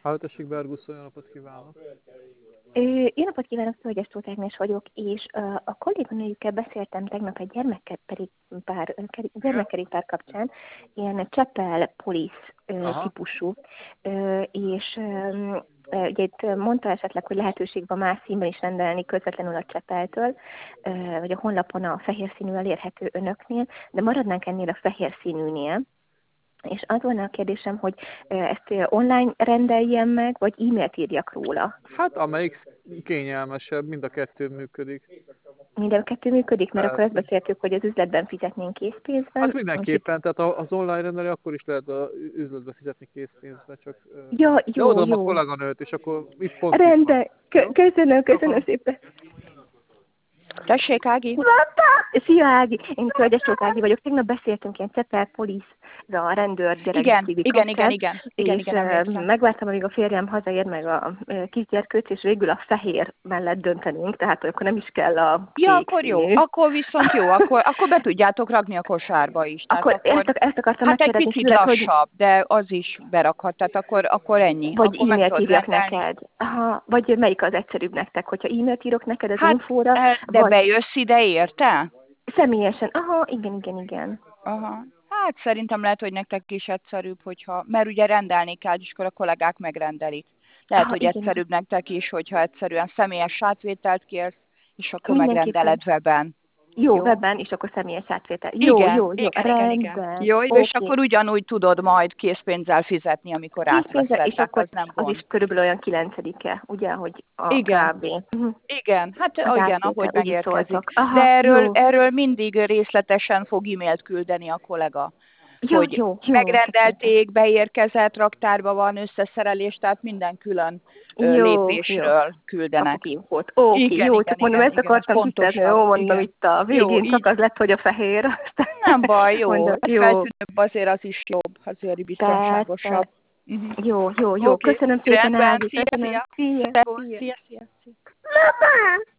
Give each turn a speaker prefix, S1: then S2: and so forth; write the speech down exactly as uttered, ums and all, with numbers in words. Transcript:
S1: Halló, tessék, Berguszó, jó napot kívánok!
S2: Ö, Jó napot kívánok, Szolgyes Tóth Ágnes vagyok, és uh, a kolléganőjükkel beszéltem tegnap egy gyermekkerékpár, gyermekkerékpár kapcsán, ilyen Csepel Police uh,
S1: Aha.
S2: típusú, uh, és um, ugye itt mondta esetleg, hogy lehetőség van más színben is rendelni közvetlenül a Csepeltől, uh, vagy a honlapon a fehér színű elérhető önöknél, de maradnánk ennél a fehér színűnél. És az volna a kérdésem, hogy ezt online rendeljem meg, vagy e-mailt írjak róla?
S1: Hát amelyik kényelmesebb, mind a kettő működik.
S2: Mind a kettő működik, mert akkor azt
S1: Persze.
S2: beszéltük, hogy az üzletben fizetnénk készpénzben.
S1: Hát mindenképpen, tehát az online rendelő akkor is lehet az üzletbe fizetni készpénzbe, csak...
S2: Ja,
S1: De
S2: jó,
S1: odaadom a
S2: jó.
S1: kolléganőt, és akkor itt pont itt van.
S2: Rendben. Kö- köszönöm, köszönöm szépen.
S3: Tessék, Ági?
S2: Szia, Ági! Én Szölgyes Tóth Ági vagyok. Tegnap beszéltünk ilyen Csepel Police-ra a rendőr gyerek
S3: Igen,
S2: szívi
S3: igen,
S2: kapcsán,
S3: igen, igen, igen,
S2: és
S3: igen, emlékszem.
S2: megvártam, amíg a férjem hazaér meg a kisgyerkőc, és végül a fehér mellett döntenünk, tehát akkor nem is kell a kék
S3: Ja, akkor jó,
S2: színű.
S3: akkor viszont jó, akkor, akkor be tudjátok rakni a kosárba is. Tehát
S2: Akkor,
S3: akkor
S2: ezt, ezt akartam
S3: hát egy
S2: megkérdezni
S3: picit
S2: tőled, hogy
S3: lassabb, de az is berakhat, tehát akkor, akkor ennyi.
S2: vagy
S3: Akkor meg
S2: e-mailt
S3: tudod
S2: írjak
S3: rendelni.
S2: neked. Aha, vagy melyik az egyszerűbb nektek, hogyha e-mailt írok neked az
S3: Hát,
S2: infóra,
S3: eh, de
S2: vagy
S3: bejössz ide, érte?
S2: személyesen. Aha, igen, igen, igen.
S3: Aha. Hát szerintem lehet, hogy nektek is egyszerűbb, hogyha, mert ugye rendelni kell, és akkor a kollégák megrendelik. Lehet,
S2: Aha,
S3: hogy
S2: igen.
S3: egyszerűbb nektek is, hogyha egyszerűen személyes átvételt kérsz, és akkor
S2: Mindenképpen.
S3: megrendeled webben.
S2: Jó,
S3: Jó?
S2: webben, és akkor személyes átvétel. Jó,
S3: Igen,
S2: jó, jó,
S3: igen, igen, igen.
S2: rendben.
S3: Jó,
S2: Oké.
S3: és akkor ugyanúgy tudod majd készpénzzel fizetni, amikor
S2: Készpénzzel,
S3: átveszed,
S2: és
S3: tehát
S2: akkor
S3: az nem
S2: az
S3: gond.
S2: is körülbelül olyan kilencedike, ugye, hogy a
S3: Igen,
S2: kb. Mhm.
S3: igen, hát
S2: Az
S3: igen,
S2: átvétel,
S3: ahogy
S2: úgy is
S3: megérkezik.
S2: szóltok.
S3: De
S2: Aha,
S3: erről,
S2: jó.
S3: erről mindig részletesen fog e-mailt küldeni a kollega,
S2: Jó,
S3: hogy
S2: jó, jó.
S3: megrendelték, beérkezett, raktárba van összeszerelés, tehát minden külön ö,
S2: Jó, jó.
S3: lépésről küldenek.
S2: Kapok infót. Oké,
S3: Igen,
S2: jó,
S3: igen,
S2: csak mondom,
S3: igen,
S2: ezt
S3: igen, ez
S2: akartam tisztázni, jó,
S3: pontosabb,
S2: mondom,
S3: igen.
S2: itt a
S3: Jó,
S2: végén csak
S3: így.
S2: az lett, hogy a fehér. Aztán
S3: Nem baj, jó.
S2: mondom,
S3: Ez
S2: jó,
S3: feltűnőbb, azért az is jobb, azért biztonságosabb.
S2: persze.
S3: Uh-huh.
S2: Jó, jó, jó.
S3: Oké,
S2: Köszönöm szépen,
S3: rendben,
S2: Ági.
S3: szia,
S2: Köszönöm.
S3: szia.
S2: Szia,
S3: Szia,
S2: szia.
S3: szia, szia.
S2: Mama!